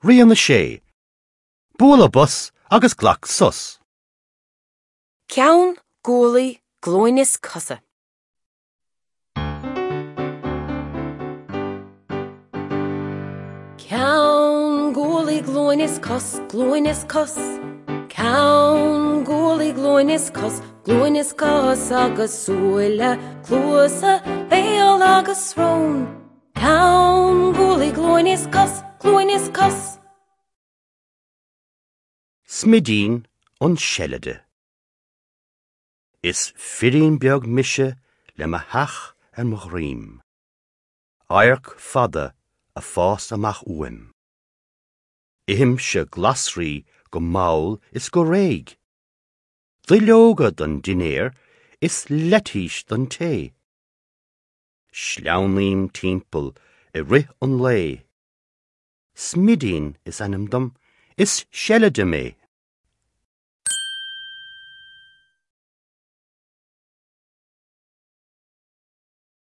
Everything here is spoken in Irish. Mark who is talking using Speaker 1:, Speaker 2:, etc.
Speaker 1: Rian na sé. Búla bus agus glach sus.
Speaker 2: Ceann gúlaí glóinis cosa. Ceann gúlaí glóinis cos, glóinis cos. Ceann gúlaí glóinis cos agus súile clúsa béal agus rón. Ceann gúlaí glóinis cos.
Speaker 1: Smidín an sellide. Is firín beag mise le ma hach an mo ghrim. Airc fada a fás amach uim. Ihim se glasrí go maul is go réig. Dhi leogad an dinéir is letís don té. Sleaunlím timppel I rith an lé. Smidín is anam dom is sellide mé